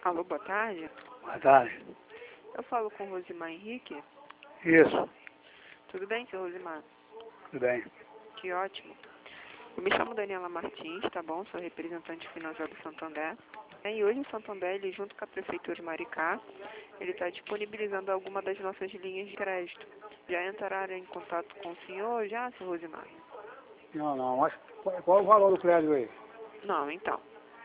Alô, boa tarde. Boa tarde. Eu falo com Rosimar Henrique. Isso, Tudo bem, seu Rosimar? tudo bem. Que ótimo. Eu me chamo Daniela Martins, tá bom? Sou representante financeira do Santander. E hoje o Santander, ele, junto com a Prefeitura de Maricá, ele está disponibilizando alguma das nossas linhas de crédito. Já entraram em contato com o senhor, já, seu Rosimar? Não, mas qual o valor do crédito aí? Não, então.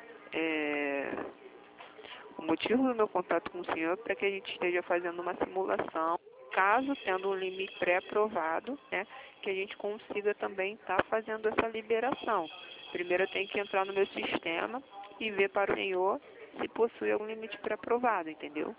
O motivo do meu contato com o senhor é para que a gente esteja fazendo uma simulação, caso tendo um limite pré-aprovado, né, que a gente consiga também estar fazendo essa liberação. Primeiro eu tenho que entrar no meu sistema e ver para o senhor se possui algum limite pré-aprovado, entendeu?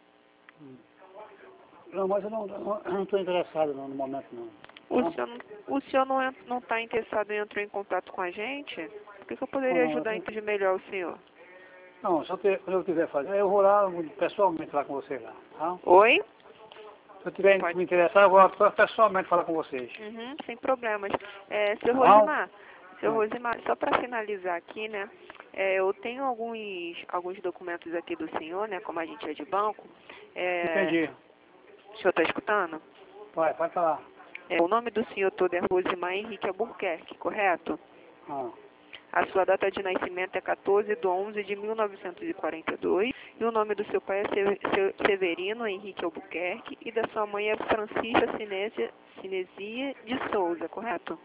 Não, mas eu não estou interessado não, no momento não. O senhor não está interessado em entrar em contato com a gente? Por que eu poderia ajudar a entender melhor o senhor? Não, quando eu quiser fazer, eu vou lá pessoalmente lá com vocês lá, tá? Oi? Se eu tiver Pode. me interessar, eu vou lá pessoalmente falar com vocês. Uhum, sem problemas. Seu Não? Rosimar, só para finalizar aqui, né? Eu tenho alguns documentos aqui do senhor, né? Como a gente é de banco. Entendi. O senhor está escutando? Pode falar. O nome do senhor todo é Rosimar Henrique Albuquerque, correto? Ah, A sua data de nascimento é 14/11/1942 e o nome do seu pai é Severino Henrique Albuquerque e da sua mãe é Francisca Cinesia de Souza, correto?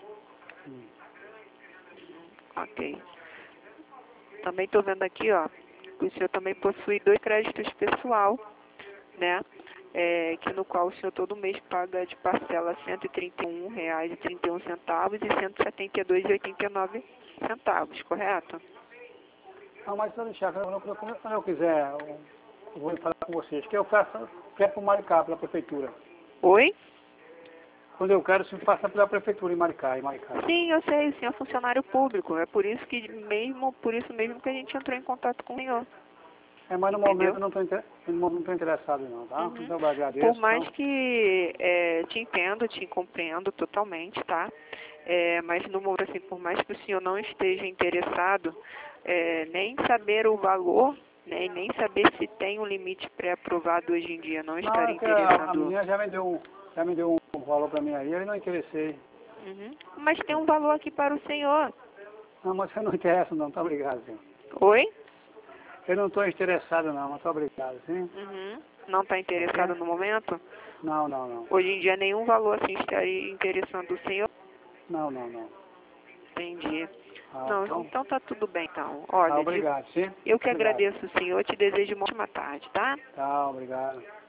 Ok. Também estou vendo aqui, ó, que o senhor também possui 2 créditos pessoal, né? Que no qual o senhor todo mês paga de parcela R$ 131,31 e R$ 172,89, correto? não, mas se eu deixar, quando eu quiser, eu vou falar com vocês, que eu faço, quero para o Maricá, pela prefeitura. Oi? Quando eu quero, sim, passar pela prefeitura em Maricá. Sim, eu sei, o senhor é funcionário público. É por isso mesmo que a gente entrou em contato com o senhor. Mas no Entendeu? momento eu não estou interessado não, tá? Uhum. Então eu agradeço. Por mais Então. que te entendo, te compreendo totalmente, tá? Mas no momento, assim, por mais que o senhor não esteja interessado, nem saber o valor, né, e nem saber se tem um limite pré-aprovado hoje em dia, não Não, estaria é que a interessado. menina já me deu um valor para mim aí, eu não interessei. Uhum. Mas tem um valor aqui para o senhor. Não, mas eu não interesso não, tá obrigado, senhor. Oi? Eu não estou interessado não, mas tá obrigado, sim? Uhum. Não está interessado no momento? Não. Hoje em dia nenhum valor assim estaria interessando o senhor? Não. Entendi. Ah, Não, então tá tudo bem então. tá, Olha, obrigado, sim? eu que Obrigado. agradeço o senhor, te desejo uma ótima tarde, tá? Tá, obrigado.